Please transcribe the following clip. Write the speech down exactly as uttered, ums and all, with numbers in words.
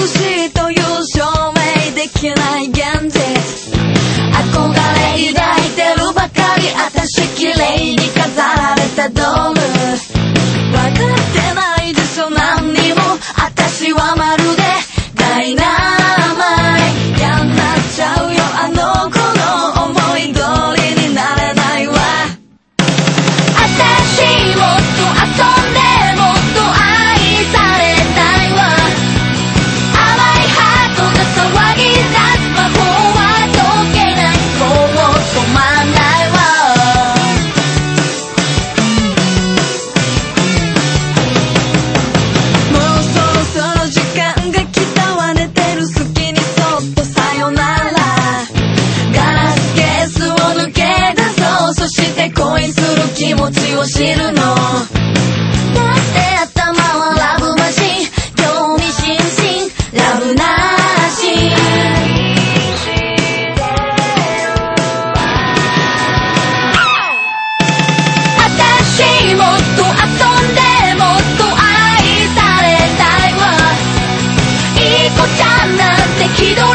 美しいという証明できない現実、憧れ抱いてるばかり、私綺麗に飾られたドーム、分かってないでしょ何にも、私はまるでダイナマイト、嫌になっちゃうよあの子の思い通りになれないわ。私もっと遊んでもっと愛されたいわ、甘いハートが騒ぎ出す魔法は解けない、もう止まんないわ。もうそろそろ時間が来たわ、寝てる隙にそっとさよなら、ガラスケースを抜け出そう、そして恋する気持ちを知るの、だって頭はラブマシン、興味津々ラブなし、私もっと遊んでもっと愛されたいわ、いい子ちゃんなんてひどい